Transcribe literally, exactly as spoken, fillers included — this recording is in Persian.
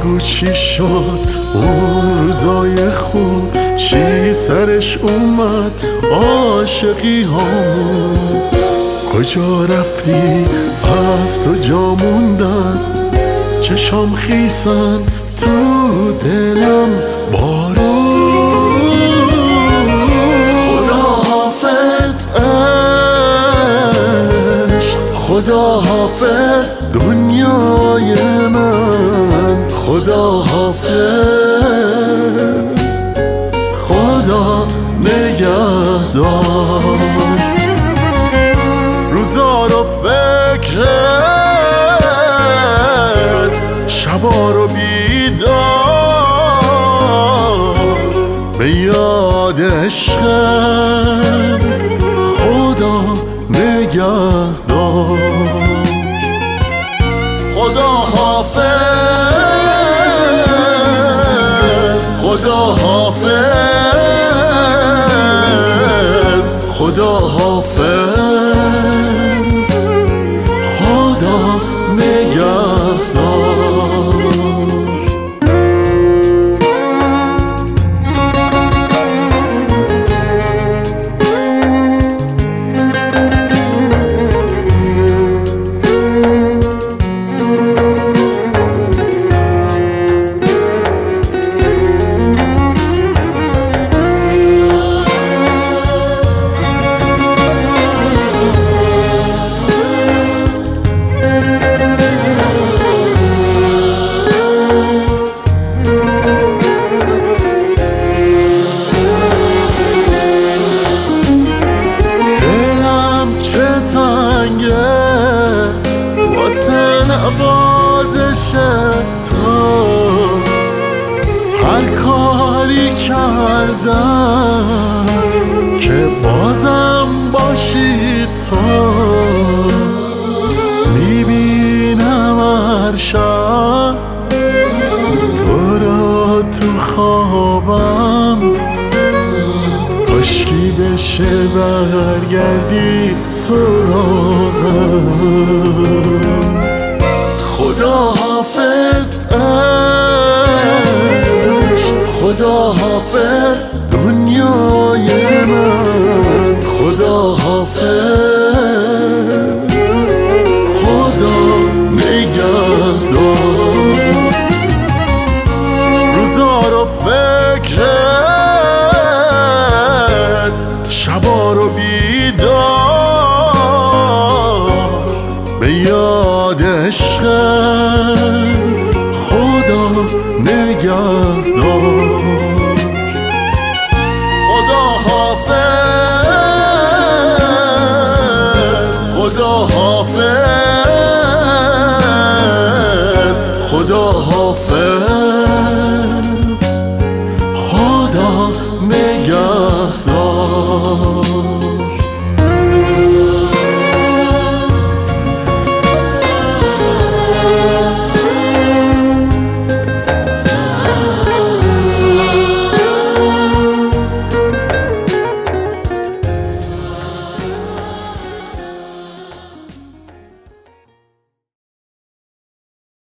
بگو چی شد اون روزای خوب، چی سرش اومد عاشقی هامون، کجا رفتی از تو جا موندن، چشام خیسن تو دلم بارون. خدا حافظ عشق، خدا حافظ دنیای من، خدا حافظ، خدا نگهدار. روزا رو فکرت، شبا رو بیدار، به یاد عشقت خدا نگهدار. خدا حافظ، خدا حافظ، خدا حافظ، خدا نگهدار. نوازش تو هر کاری کردم که بازم باشی تو، میبینم هر شب تو را تو خوابم، کاشکی بشه برگردی سراغم. خدا حافظ عشق، خدا حافظ دنیای من، خدا حافظ، خدا نگهدار. روزا رو فکرت، شبا رو بیدار، به یاد عشقت خدا نگهدار. خدا حافظ، خدا حافظ، خدا حافظ.